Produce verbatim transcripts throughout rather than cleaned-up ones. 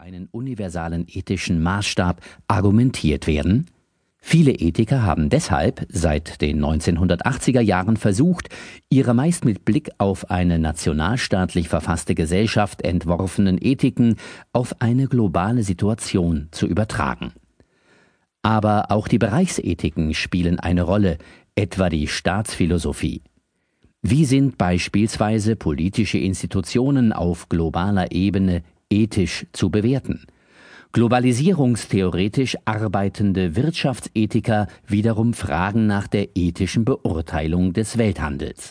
einen universalen ethischen Maßstab argumentiert werden? Viele Ethiker haben deshalb seit den neunzehnhundertachtziger Jahren versucht, ihre meist mit Blick auf eine nationalstaatlich verfasste Gesellschaft entworfenen Ethiken auf eine globale Situation zu übertragen. Aber auch die Bereichsethiken spielen eine Rolle, etwa die Staatsphilosophie. Wie sind beispielsweise politische Institutionen auf globaler Ebene ethisch zu bewerten? Globalisierungstheoretisch arbeitende Wirtschaftsethiker wiederum fragen nach der ethischen Beurteilung des Welthandels.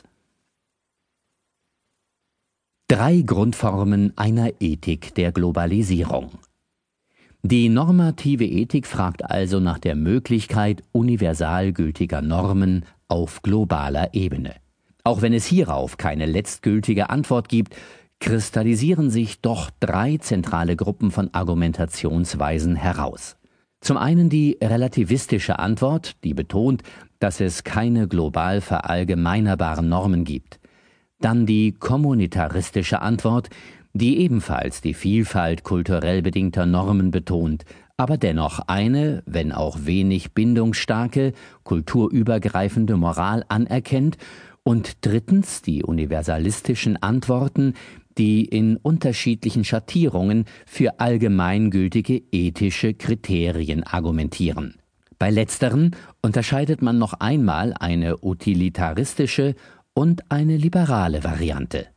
Drei Grundformen einer Ethik der Globalisierung. Die normative Ethik fragt also nach der Möglichkeit universal gültiger Normen auf globaler Ebene. Auch wenn es hierauf keine letztgültige Antwort gibt, kristallisieren sich doch drei zentrale Gruppen von Argumentationsweisen heraus. Zum einen die relativistische Antwort, die betont, dass es keine global verallgemeinerbaren Normen gibt. Dann die kommunitaristische Antwort, die ebenfalls die Vielfalt kulturell bedingter Normen betont, aber dennoch eine, wenn auch wenig bindungsstarke, kulturübergreifende Moral anerkennt, und drittens die universalistischen Antworten, die in unterschiedlichen Schattierungen für allgemeingültige ethische Kriterien argumentieren. Bei letzteren unterscheidet man noch einmal eine utilitaristische und eine liberale Variante.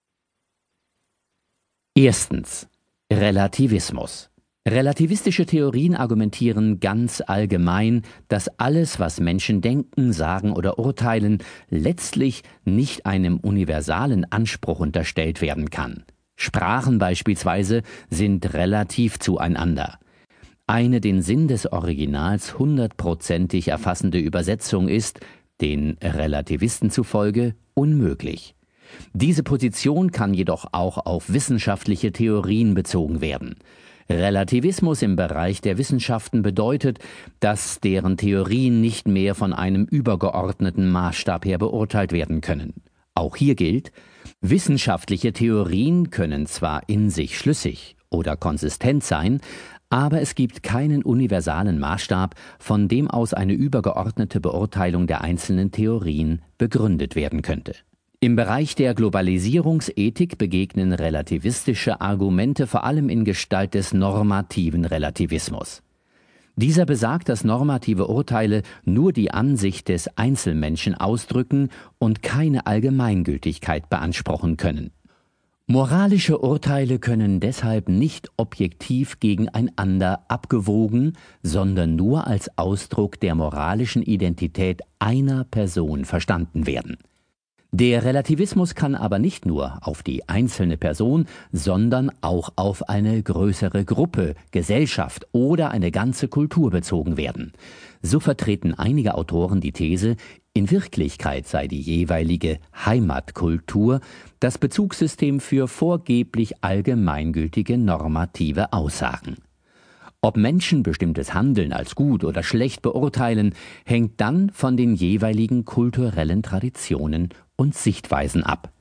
Erstens. Relativismus. Relativistische Theorien argumentieren ganz allgemein, dass alles, was Menschen denken, sagen oder urteilen, letztlich nicht einem universalen Anspruch unterstellt werden kann. Sprachen beispielsweise sind relativ zueinander. Eine den Sinn des Originals hundertprozentig erfassende Übersetzung ist, den Relativisten zufolge, unmöglich. Diese Position kann jedoch auch auf wissenschaftliche Theorien bezogen werden. Relativismus im Bereich der Wissenschaften bedeutet, dass deren Theorien nicht mehr von einem übergeordneten Maßstab her beurteilt werden können. Auch hier gilt, wissenschaftliche Theorien können zwar in sich schlüssig oder konsistent sein, aber es gibt keinen universalen Maßstab, von dem aus eine übergeordnete Beurteilung der einzelnen Theorien begründet werden könnte. Im Bereich der Globalisierungsethik begegnen relativistische Argumente vor allem in Gestalt des normativen Relativismus. Dieser besagt, dass normative Urteile nur die Ansicht des Einzelmenschen ausdrücken und keine Allgemeingültigkeit beanspruchen können. Moralische Urteile können deshalb nicht objektiv gegeneinander abgewogen, sondern nur als Ausdruck der moralischen Identität einer Person verstanden werden. Der Relativismus kann aber nicht nur auf die einzelne Person, sondern auch auf eine größere Gruppe, Gesellschaft oder eine ganze Kultur bezogen werden. So vertreten einige Autoren die These, in Wirklichkeit sei die jeweilige Heimatkultur das Bezugssystem für vorgeblich allgemeingültige normative Aussagen. Ob Menschen bestimmtes Handeln als gut oder schlecht beurteilen, hängt dann von den jeweiligen kulturellen Traditionen und Sichtweisen ab.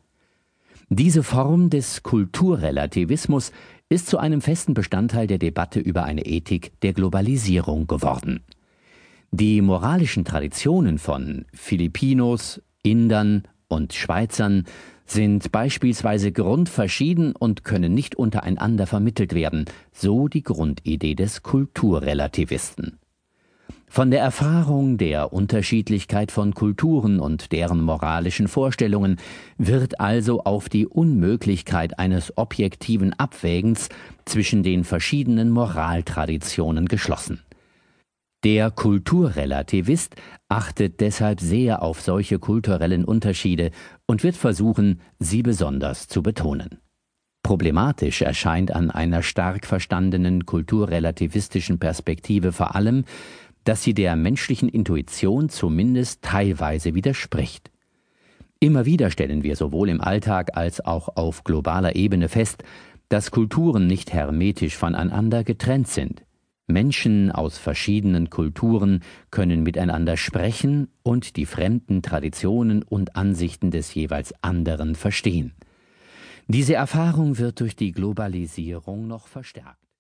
Diese Form des Kulturrelativismus ist zu einem festen Bestandteil der Debatte über eine Ethik der Globalisierung geworden. Die moralischen Traditionen von Filipinos, Indern und Schweizern sind beispielsweise grundverschieden und können nicht untereinander vermittelt werden, so die Grundidee des Kulturrelativisten. Von der Erfahrung der Unterschiedlichkeit von Kulturen und deren moralischen Vorstellungen wird also auf die Unmöglichkeit eines objektiven Abwägens zwischen den verschiedenen Moraltraditionen geschlossen. Der Kulturrelativist achtet deshalb sehr auf solche kulturellen Unterschiede und wird versuchen, sie besonders zu betonen. Problematisch erscheint an einer stark verstandenen kulturrelativistischen Perspektive vor allem, dass sie der menschlichen Intuition zumindest teilweise widerspricht. Immer wieder stellen wir sowohl im Alltag als auch auf globaler Ebene fest, dass Kulturen nicht hermetisch voneinander getrennt sind. Menschen aus verschiedenen Kulturen können miteinander sprechen und die fremden Traditionen und Ansichten des jeweils anderen verstehen. Diese Erfahrung wird durch die Globalisierung noch verstärkt.